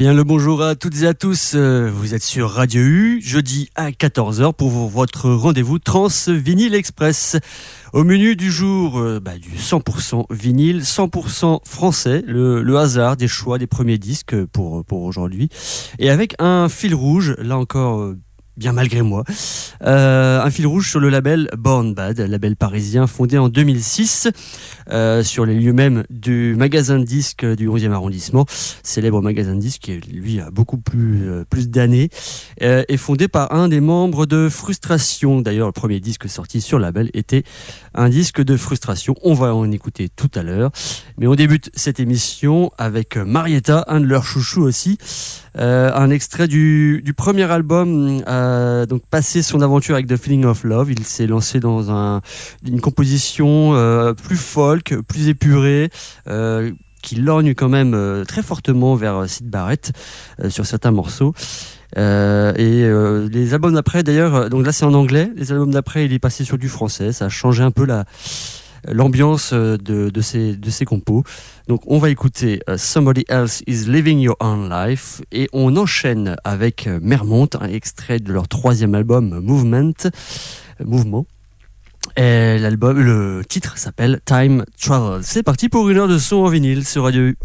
Bien le bonjour à toutes et à tous, vous êtes sur Radio U, jeudi à 14h pour votre rendez-vous Trans Vinyl Express. Au menu du jour, du 100% vinyle, 100% français, le hasard des choix des premiers disques pour aujourd'hui. Et avec un fil rouge, là encore bien malgré moi, un fil rouge sur le label Born Bad, label parisien fondé en 2006 sur les lieux mêmes du magasin de disques du 11e arrondissement, célèbre magasin de disques qui lui a beaucoup plus d'années, est fondé par un des membres de Frustration. D'ailleurs, le premier disque sorti sur le label était un disque de Frustration. On va en écouter tout à l'heure, mais on débute cette émission avec Marietta, un de leurs chouchous aussi. Un extrait du premier album, donc passé son aventure avec The Feeling of Love. Il s'est lancé dans une composition plus folk, plus épurée, qui lorgne quand même très fortement vers Syd Barrett sur certains morceaux. Les albums d'après, d'ailleurs, donc là c'est en anglais. Les albums d'après, il est passé sur du français. Ça a changé un peu l'ambiance de ces compos. Donc on va écouter Somebody Else Is Living Your Own Life et on enchaîne avec Mermont, un extrait de leur troisième album Mouvement. Et le titre s'appelle Time Travel. C'est parti pour une heure de son en vinyle sur Radio U.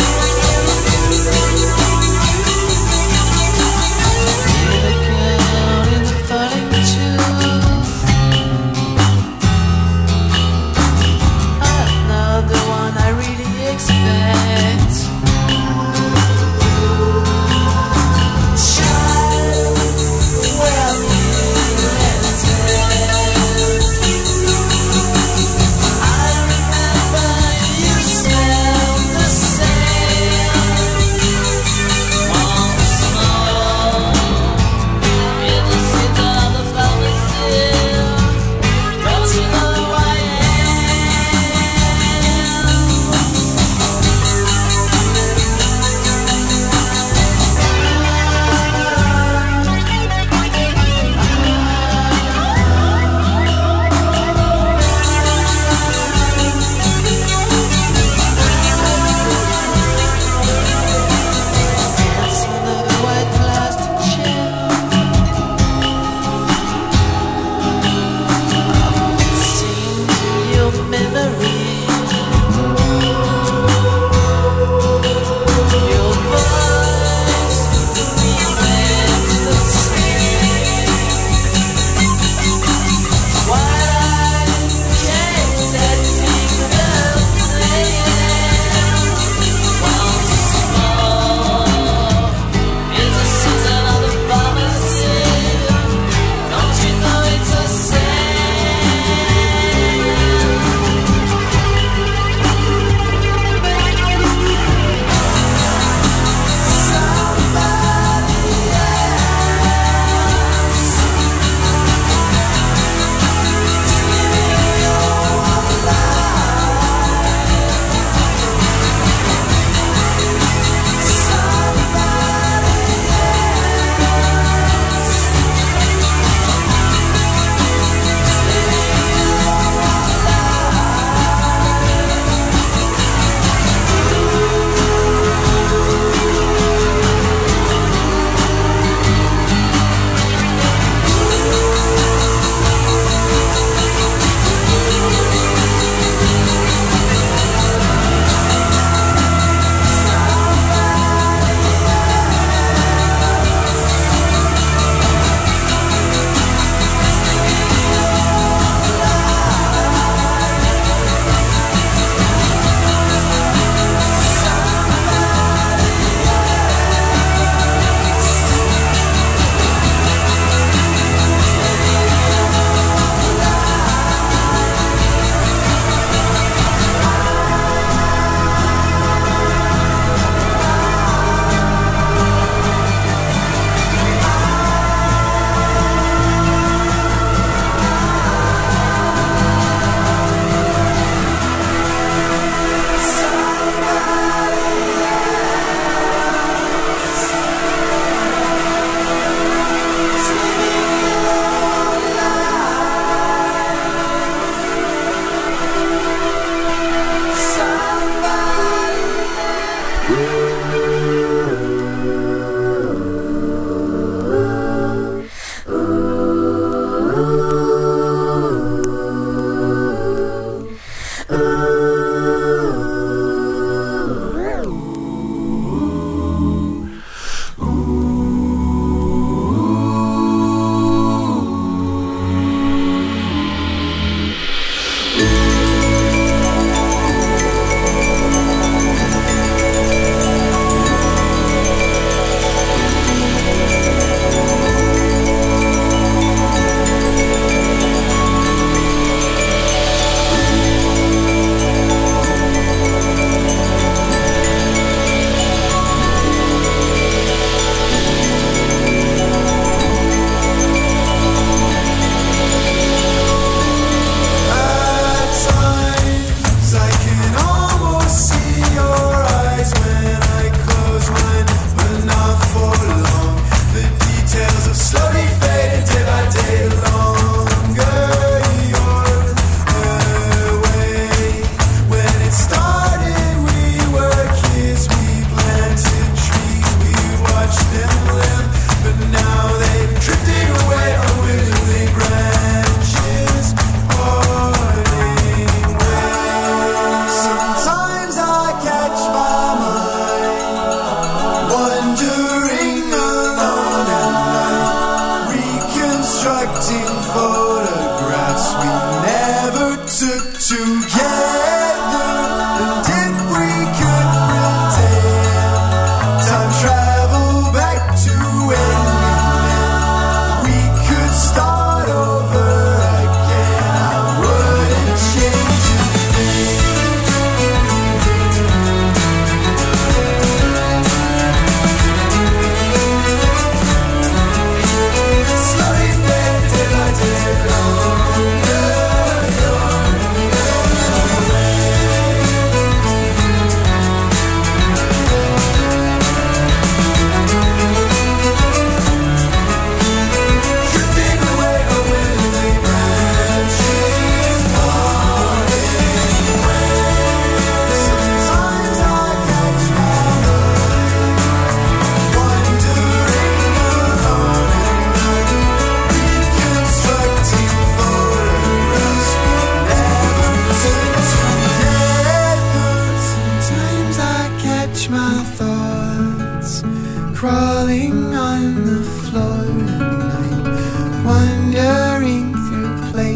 Here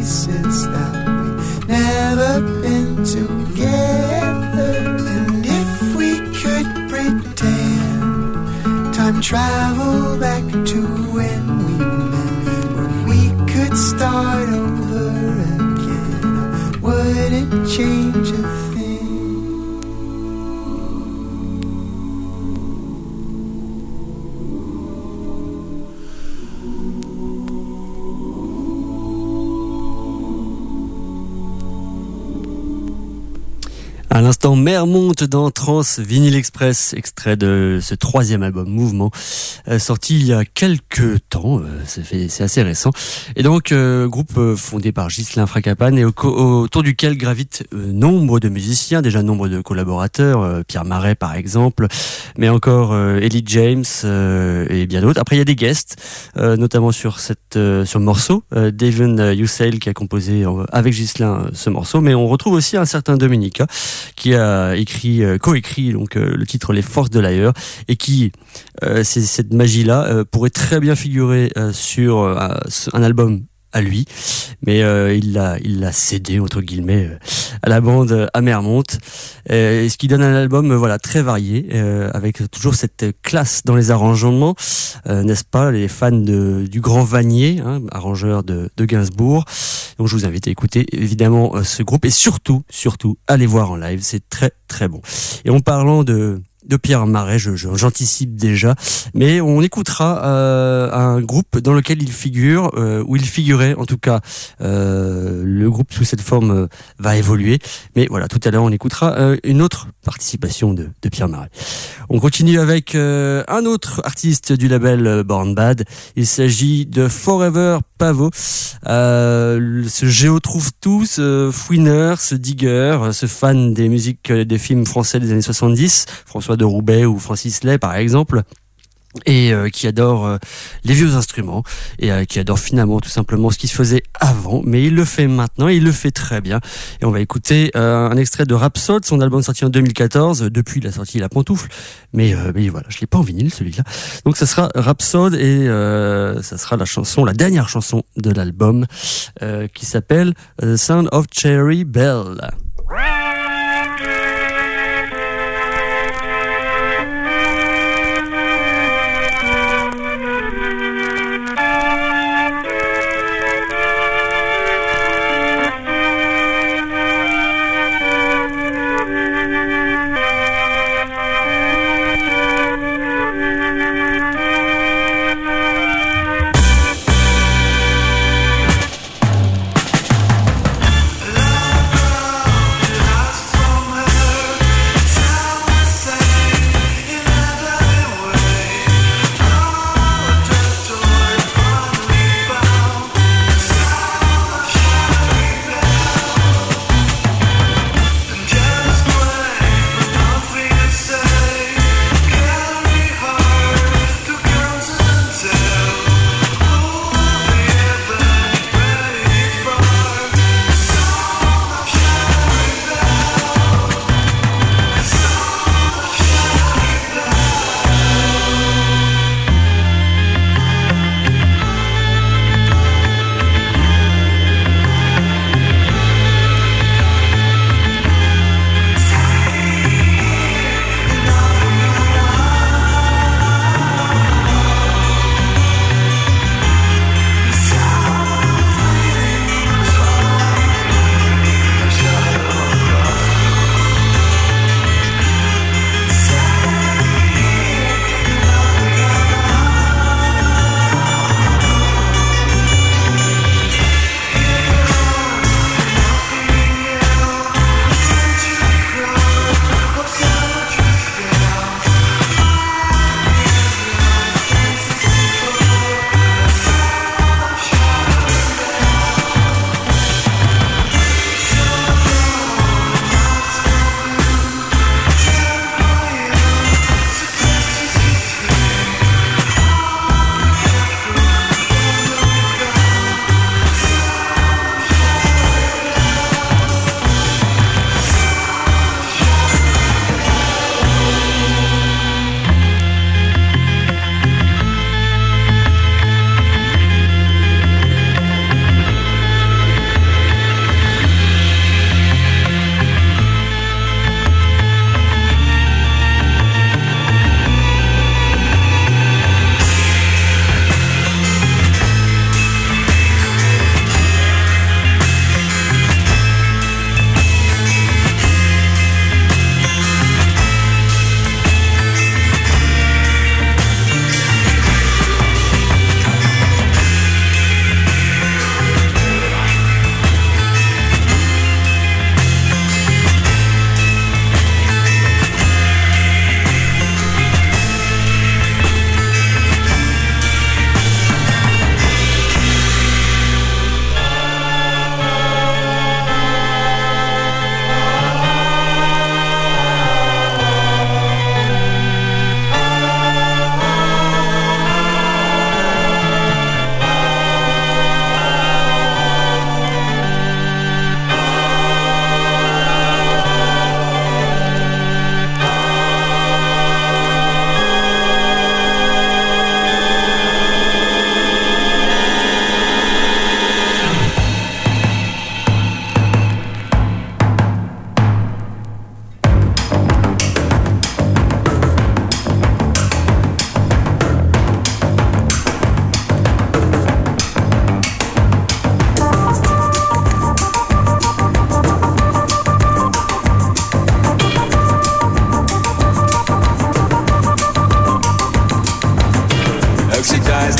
places that we've never been together. And if we could pretend time travel back to when we met, where we could start over again, I wouldn't change a thing. À l'instant, Mer monte dans Trans Vinyl Express, extrait de ce troisième album Mouvement, sorti il y a quelques temps, c'est assez récent. Et donc, groupe fondé par Ghislain Fracapane et autour duquel gravitent nombre de musiciens, déjà nombre de collaborateurs, Pierre Marais par exemple, mais encore Ellie James et bien d'autres. Après, il y a des guests, notamment sur le morceau, David Youssel qui a composé avec Ghislain ce morceau, mais on retrouve aussi un certain Dominica qui a coécrit donc le titre Les Forces de l'ailleurs et qui cette magie-là pourrait très bien figurer sur un album à lui, mais il l'a cédé entre guillemets à la bande à Mermont, ce qui donne un album voilà très varié, avec toujours cette classe dans les arrangements, n'est-ce pas, les fans du grand Vanier, hein, arrangeur de Gainsbourg. Donc je vous invite à écouter évidemment ce groupe et surtout allez voir en live, c'est très très bon. Et en parlant de Pierre Marais, j'anticipe déjà, mais on écoutera un groupe dans lequel il figure, où il figurait en tout cas. Le groupe sous cette forme va évoluer, mais voilà, tout à l'heure on écoutera une autre participation de Pierre Marais. On continue avec un autre artiste du label Born Bad. Il s'agit de Forever Pavot, ce géotrouve-tout, ce fouineur, ce digger, ce fan des musiques des films français des années 70, François de Roubaix ou Francis Lay par exemple, et qui adore les vieux instruments et qui adore finalement tout simplement ce qui se faisait avant, mais il le fait maintenant et il le fait très bien. Et on va écouter un extrait de Rhapsode, son album sorti en 2014. Depuis il a sorti La Pantoufle, mais voilà, je l'ai pas en vinyle celui-là. Donc ça sera Rhapsode et ça sera la dernière chanson de l'album qui s'appelle The Sound of Cherry Bell. Love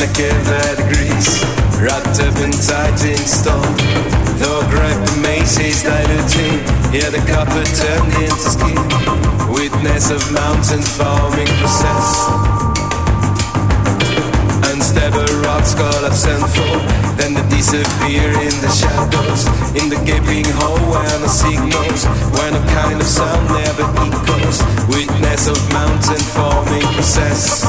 like a verdigris, wrapped up and tight in stone. Though grape the maces diluting, yeah, the copper turned into skin. Witness of mountain forming process. Unstable rocks collapse and fall, then they disappear in the shadows, in the gaping hole where no signals, where no kind of sound never echoes. Witness of mountain forming process.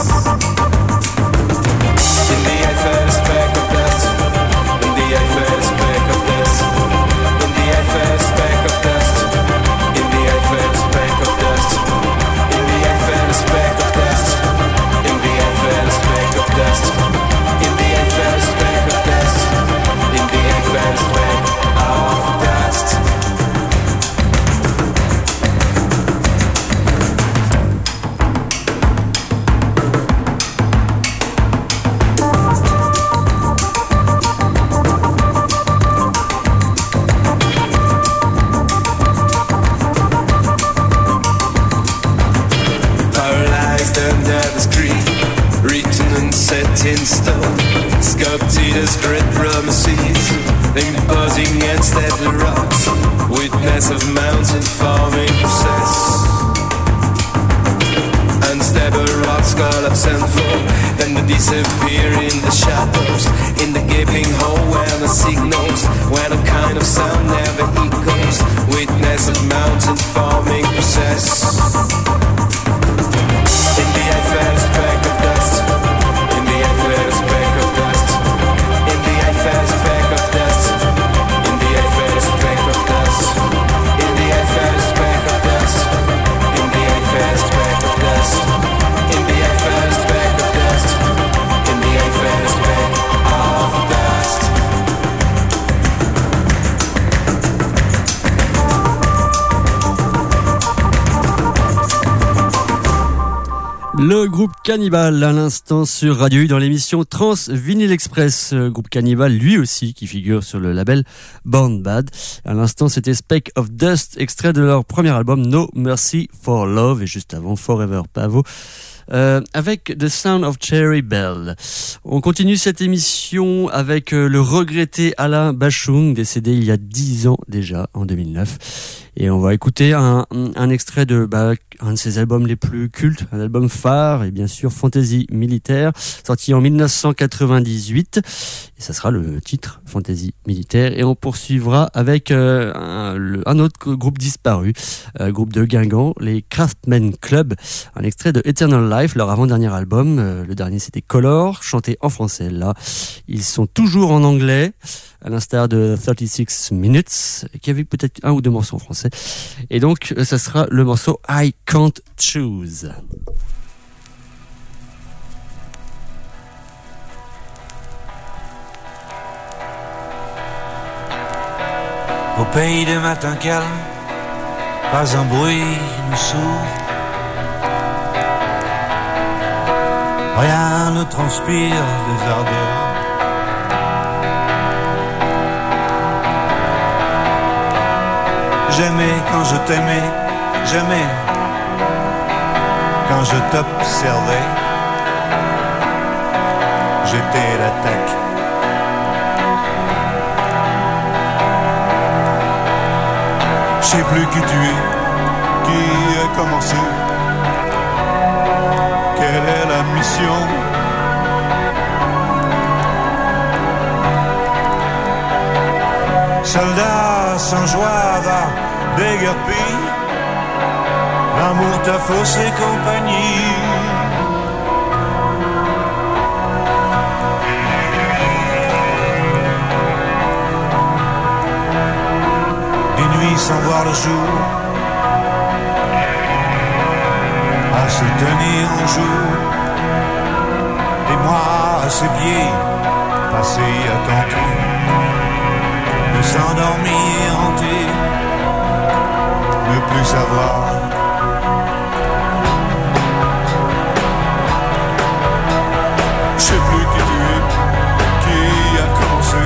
In the eye first speck of dust, in the eye first speck of dust, in the eye first speck of dust, in the eye first speck of dust, in the eye first speck of dust, in the eye first speck of dust, in the eye first speck of dust, in the eye first speck of dust. In stone, sculpted as great promises, imposing and steady rocks, witness of mountain forming process. Unstable rocks collapse and fall, then they disappear in the shadows, in the gaping hole where no signals, where no kind of sound never echoes. Witness of mountain forming process. In the eye first speck of dust, in the eye first speck of dust, in the eye first speck of dust, in the eye first speck of dust, in the eye first speck of dust, in the eye first speck of dust, in the eye first speck of dust, in the eye first speck of dust. Le groupe Cannibal à l'instant sur Radio U dans l'émission Trans Vinyl Express. Groupe Cannibal lui aussi qui figure sur le label Born Bad. À l'instant c'était Speck of Dust, extrait de leur premier album No Mercy for Love, et juste avant Forever Pavo. Avec The Sound of Cherry Bell. On continue cette émission avec le regretté Alain Bashung, décédé il y a 10 ans déjà, en 2009. Et on va écouter un extrait de un de ses albums les plus cultes, un album phare, et bien sûr Fantasy Militaire, sorti en 1998. Et ça sera le titre, Fantasy Militaire. Et on poursuivra avec un autre groupe disparu, groupe de Guingamp, les Craftmen Club, un extrait de Eternal Life, leur avant-dernier album. Le dernier c'était Color, chanté en français là. Ils sont toujours en anglais, à l'instar de 36 Minutes, qui avait peut-être un ou deux morceaux en français. Et donc, ça sera le morceau I Can't Choose. Au pays des matins calmes, pas un bruit nous sourd. Rien ne transpire des ardeurs. J'aimais quand je t'aimais, j'aimais quand je t'observais. J'étais l'attaque. Je sais plus qui tu es, qui a commencé. Quelle est la mission? Soldat sans joie va déguerpir. L'amour t'a faussé compagnie. Des nuits sans voir le jour, à se tenir en jour. Des mois à ses pieds, passés à ton tour. De s'endormir hanté, ne plus savoir. Je sais plus qui tu es, qui a commencé.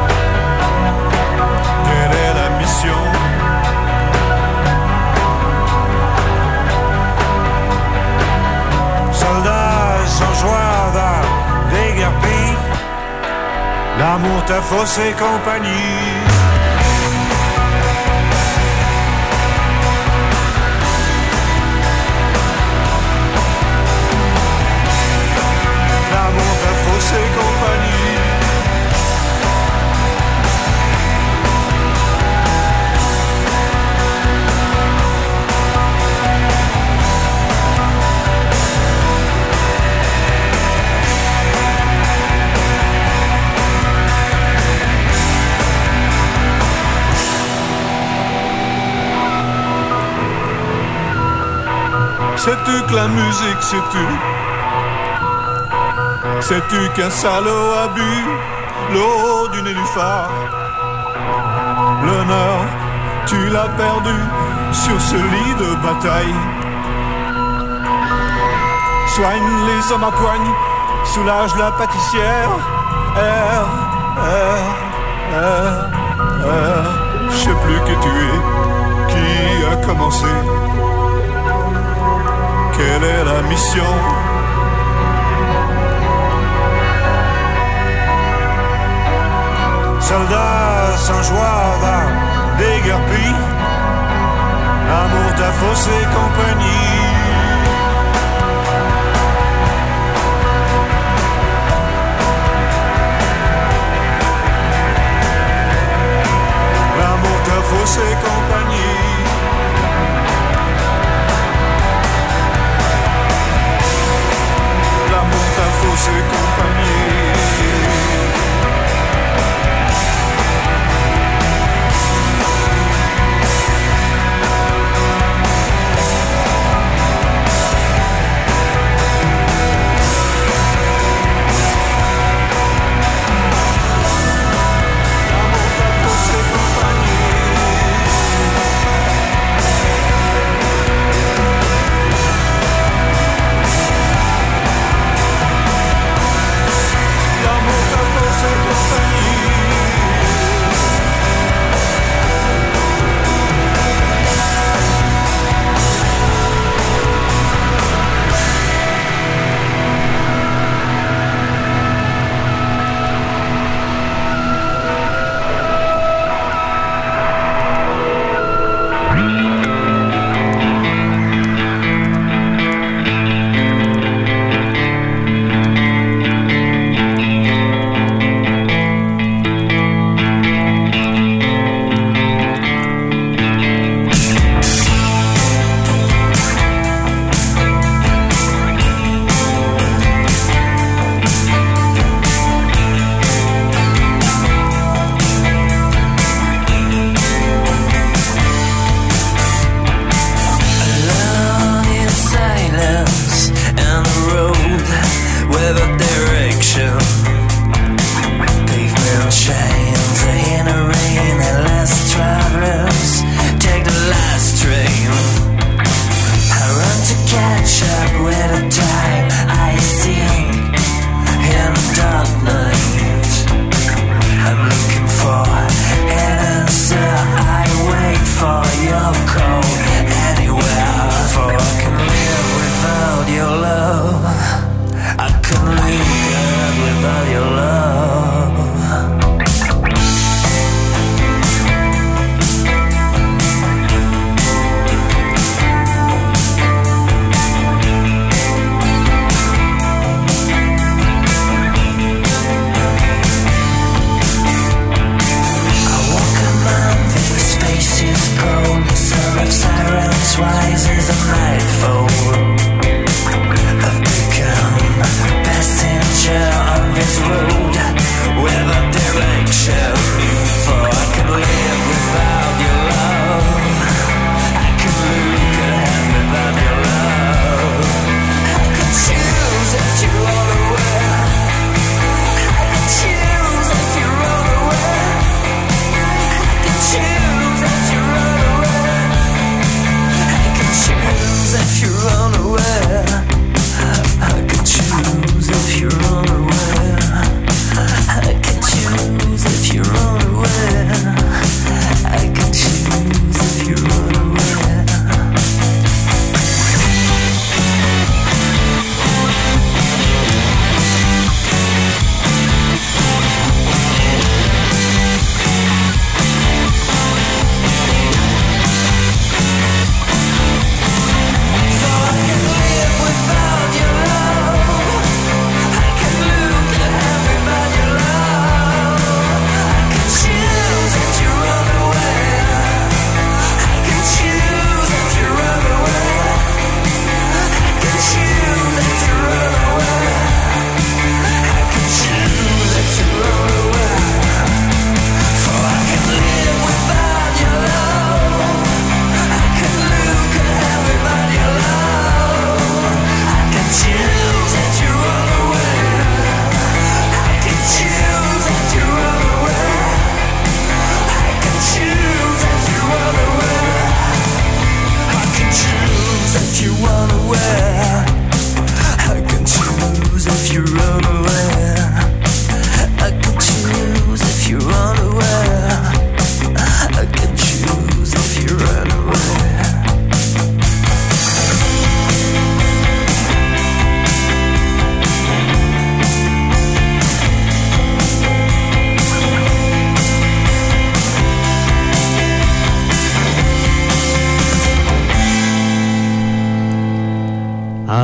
Quelle est la mission? Soldat sans joie va déguerpir. L'amour t'a faussé compagnie. L'amour t'a faussé compagnie. Sais-tu que la musique c'est tu? Sais-tu qu'un salaud a bu l'eau du nénuphar? L'honneur, tu l'as perdu sur ce lit de bataille. Soigne les hommes à poigne, soulage la pâtissière. Je sais plus que tu es, qui a commencé. Quelle est la mission? Soldat sans joie va déguerpi. L'amour t'a faussé compagnie. L'amour t'a faussé compagnie. L'amour t'a faussé compagnie.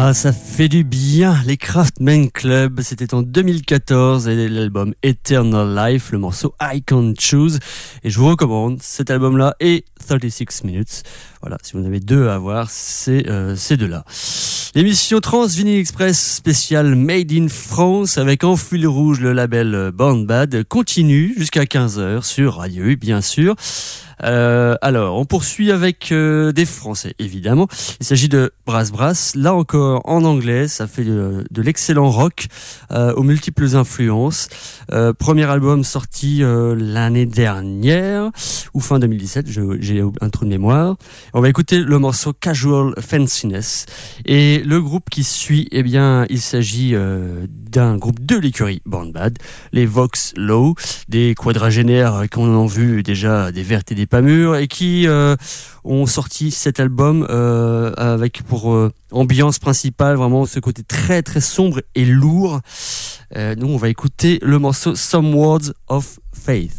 Ah, ça fait du bien, les Kraftwerk Club, c'était en 2014 et l'album Eternal Life, le morceau I Can't Choose. Et je vous recommande cet album-là et 36 Minutes. Voilà, si vous en avez deux à voir, c'est ces deux-là. L'émission Trans Vinyl Express spéciale Made in France avec en fil rouge le label Born Bad continue jusqu'à 15h sur Radio U, bien sûr. Alors, on poursuit avec des Français, évidemment. Il s'agit de Brass Brass, là encore en anglais. Ça fait de l'excellent rock aux multiples influences. Premier album sorti l'année dernière ou fin 2017, j'ai un trou de mémoire. On va écouter le morceau Casual Fanciness. Et le groupe qui suit, eh bien, il s'agit d'un groupe de l'écurie Born Bad, les Vox Low, des quadragénaires qu'on a vu déjà des vertes et des pas mûres et qui ont sorti cet album avec pour ambiance principale vraiment ce côté très très sombre et lourd. Nous on va écouter le morceau Some Words of Faith.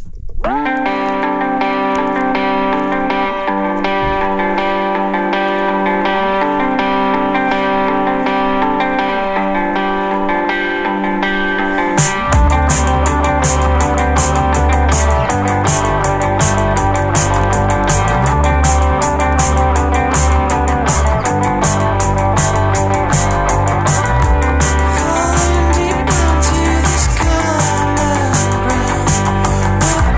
Deep down to this common ground.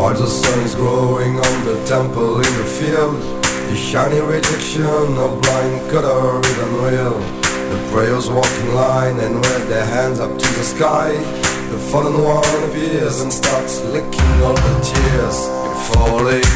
While the sun is growing on the temple in the field, the shiny rejection of blind color is unreal. The prayers walk in line and wave their hands up to the sky. The fallen one appears and starts licking all the tears falling.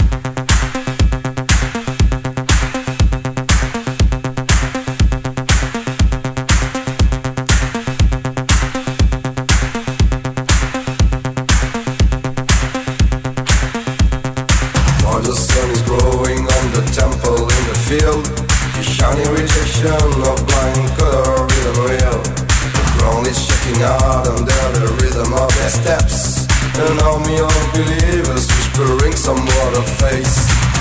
The shiny rejection of blind color is unreal. The ground is shaking out under the rhythm of their steps. An army of believers whispering some word of faith.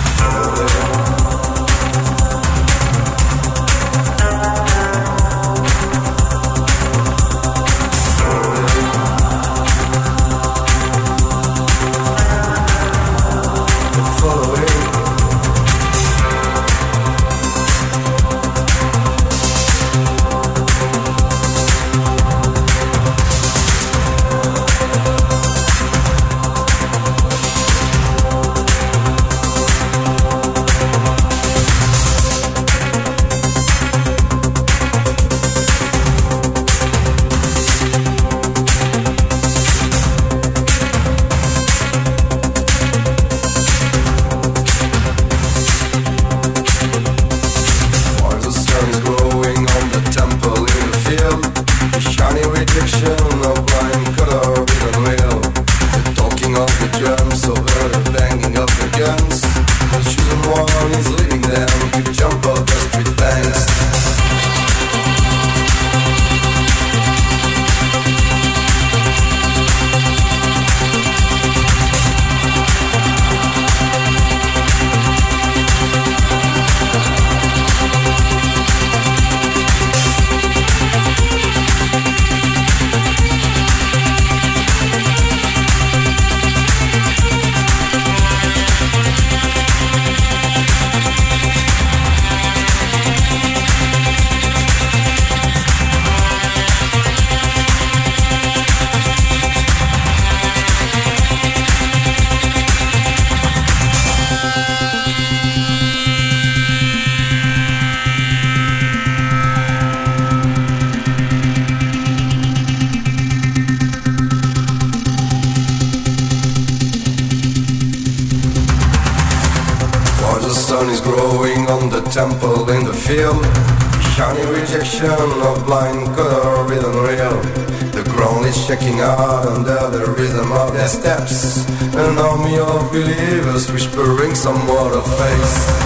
Temple in the field, shiny rejection of blind color is unreal. The ground is shaking out under the rhythm of their steps. An army of believers whispering some word of faith.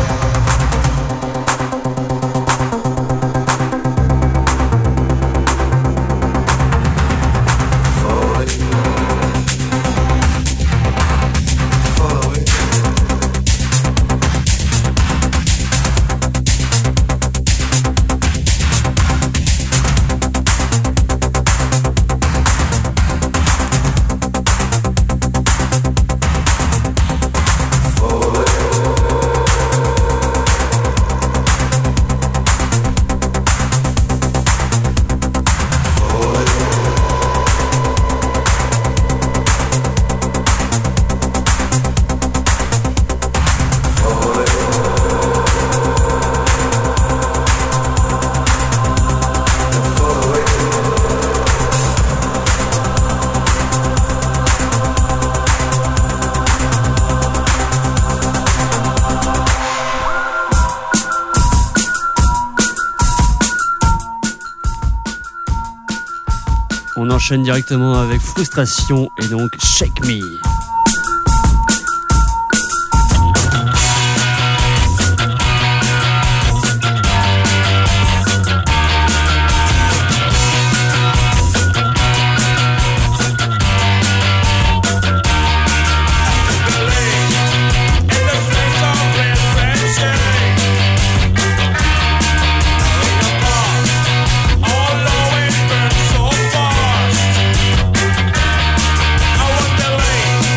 On enchaîne directement avec Frustration et donc Shake Me. I want the lane.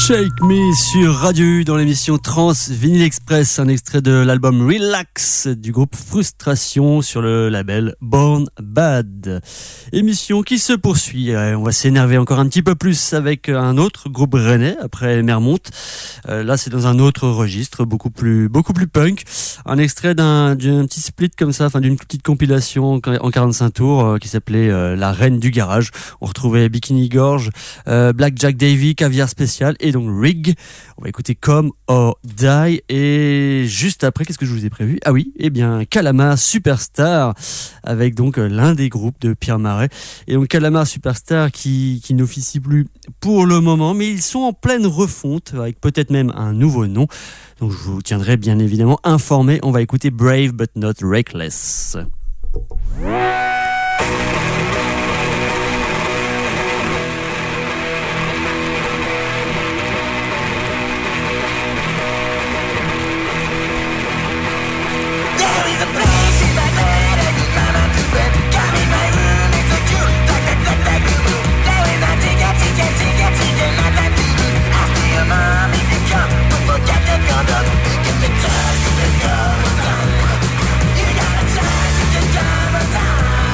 Shake Me sur Radio U dans l'émission Trans Vinyl Express, un extrait de l'album Relax du groupe Frustration sur le label Born Bad. Émission qui se poursuit. On va s'énerver encore un petit peu plus avec un autre groupe rennais après Mermont. Là, c'est dans un autre registre, beaucoup plus punk. Un extrait d'un petit split comme ça, enfin d'une petite compilation en 45 tours qui s'appelait La Reine du Garage. On retrouvait Bikini Gorge, Black Jack Davy, Caviar Spécial et donc Rig. On va écouter Come or Die et juste après, qu'est-ce que je vous ai prévu ? Ah oui, eh bien Calamar Superstar avec donc l'un des groupes de Pierre Marais. Et donc Calamar Superstar qui n'officie plus pour le moment, mais ils sont en pleine refonte avec peut-être même un nouveau nom. Donc je vous tiendrai bien évidemment informé. On va écouter Brave but not Reckless. You gotta touch the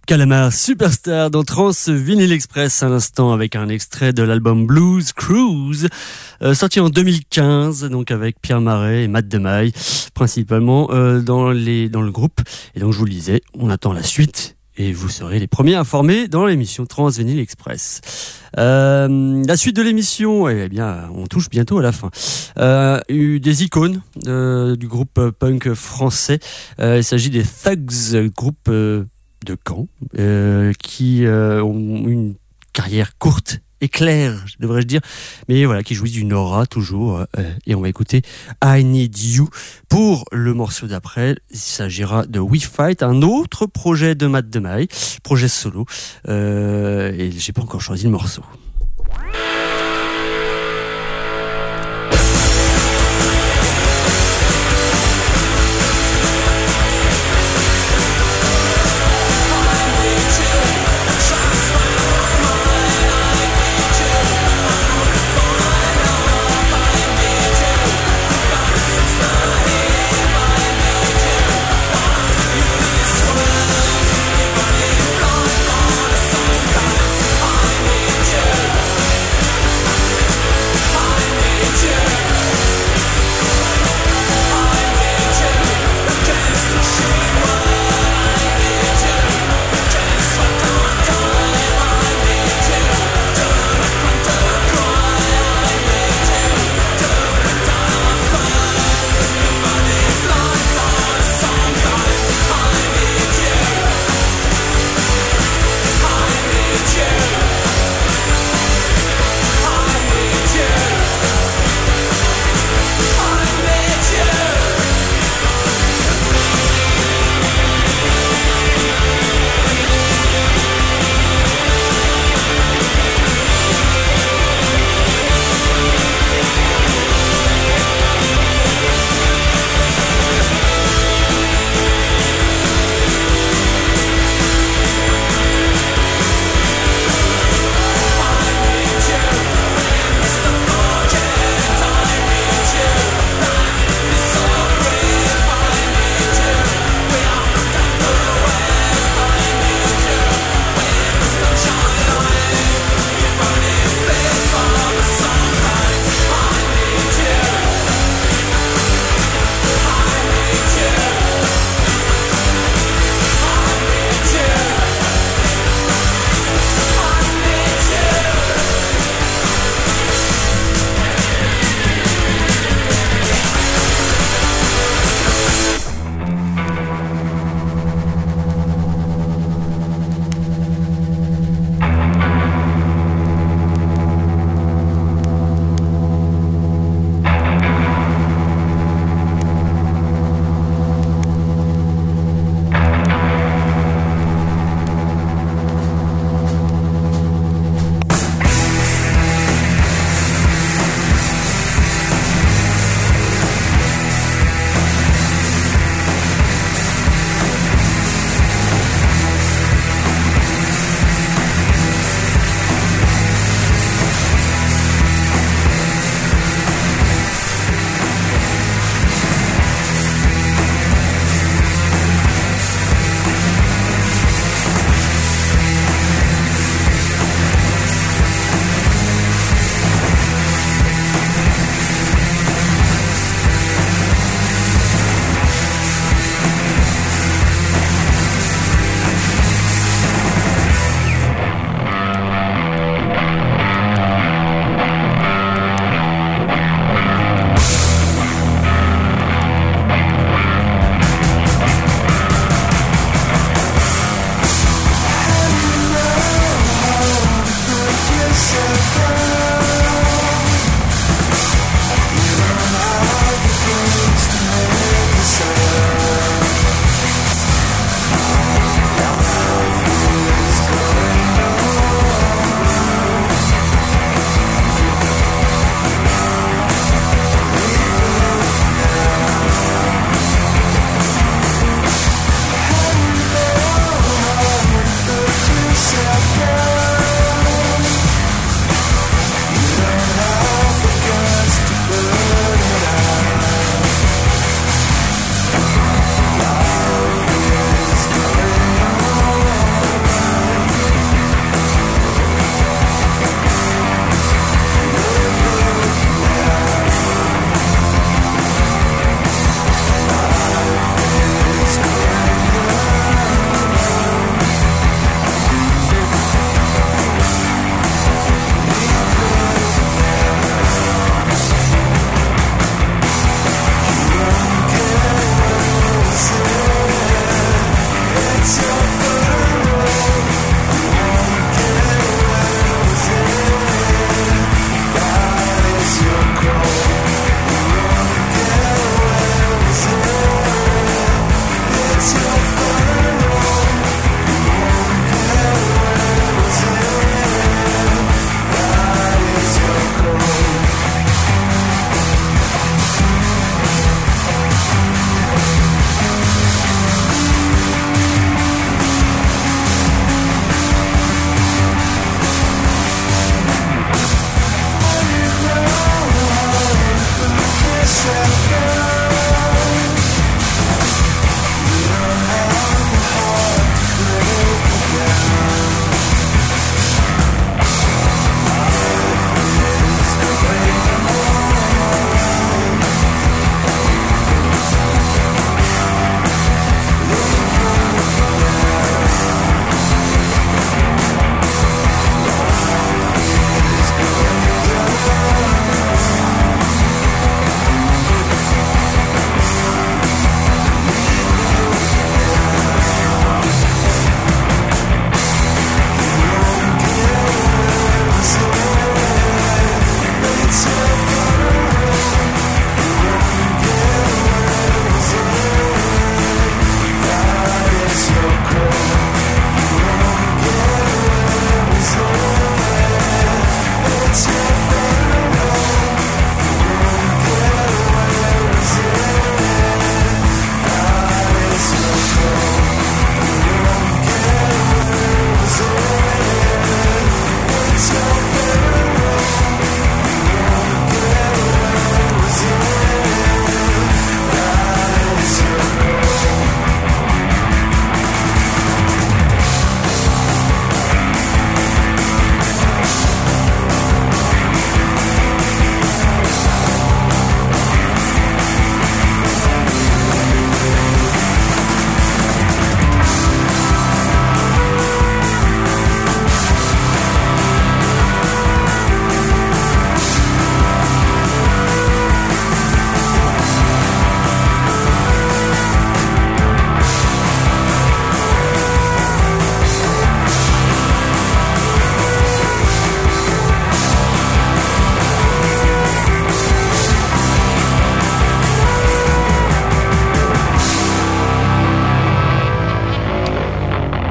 Calamar Superstar dans Trans Vinyl Express à l'instant avec un extrait de l'album Blues Cruise sorti en 2015 donc avec Pierre Marais et Matt Demaille principalement dans le groupe. Et donc je vous le disais, on attend la suite et vous serez les premiers informés dans l'émission Trans Vinyl Express. La suite de l'émission, eh bien, on touche bientôt à la fin. Des icônes du groupe punk français. Il s'agit des Thugs, groupe de Caen, qui ont une carrière courte et claire, devrais-je dire, mais voilà, qui jouissent d'une aura toujours. Et on va écouter I Need You pour le morceau d'après. Il s'agira de We Fight, un autre projet de Matt Demaille, projet solo. Et j'ai pas encore choisi le morceau.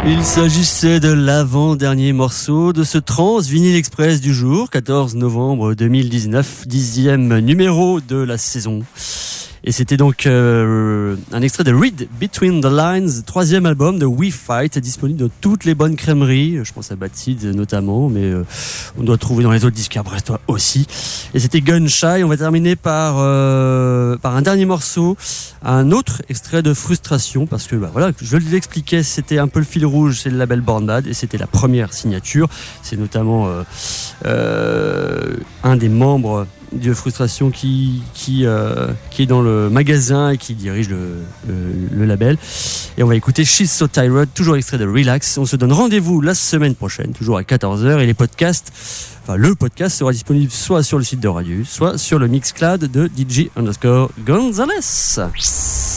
Il s'agissait de l'avant-dernier morceau de ce Trans Vinyl Express du jour, 14 novembre 2019, 10e numéro de la saison. Et c'était donc un extrait de Read Between the Lines, 3e album de We Fight, disponible dans toutes les bonnes crèmeries. Je pense à Bad Seed notamment, mais on doit trouver dans les autres disques brestois aussi. Et c'était Gun Shy. On va terminer par un dernier morceau, un autre extrait de Frustration, parce que voilà, je l'expliquais, c'était un peu le fil rouge, c'est le label Born Bad, et c'était la première signature. C'est notamment un des membres de Frustration qui est dans le magasin et qui dirige le label. Et on va écouter She's So Tired, toujours extrait de Relax. On se donne rendez-vous la semaine prochaine, toujours à 14h, et le podcast sera disponible soit sur le site de Radio, soit sur le Mixcloud de DJ_Gonzalez.